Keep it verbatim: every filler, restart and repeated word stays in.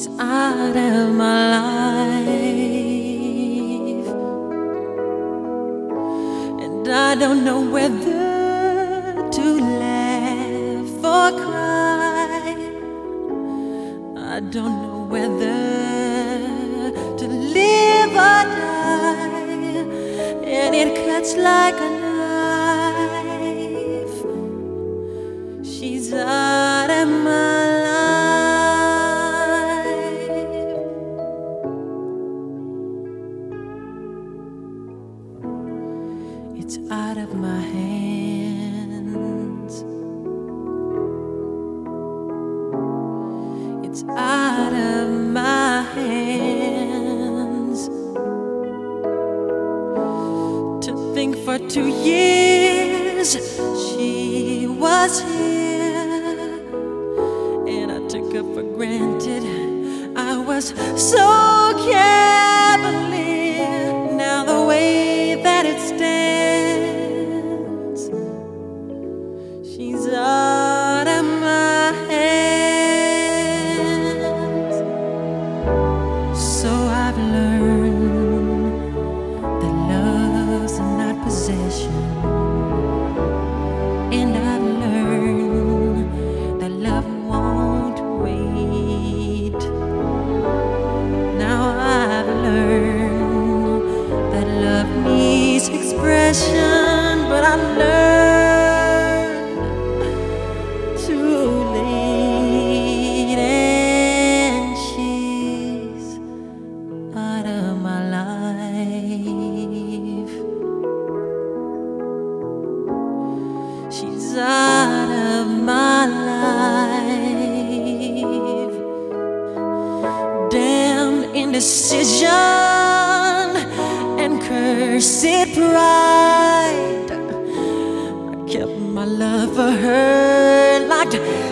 She's out of my life, and I don't know whether to laugh or cry. I don't know whether to live or die, and it cuts like a knife. She's out of my life. It's out of my hands. It's out of my hands. To think for two years she was here, and I took her for granted. I was so cavalier. Now the way that it stands, she's out of my hands. So I've learned that love's not possession, and I've learned that love won't wait. Now I've learned that love needs expression, but I learned too late, and she's out of my life. She's out of my life. Damn indecision and cursed pride. I kept my love for her locked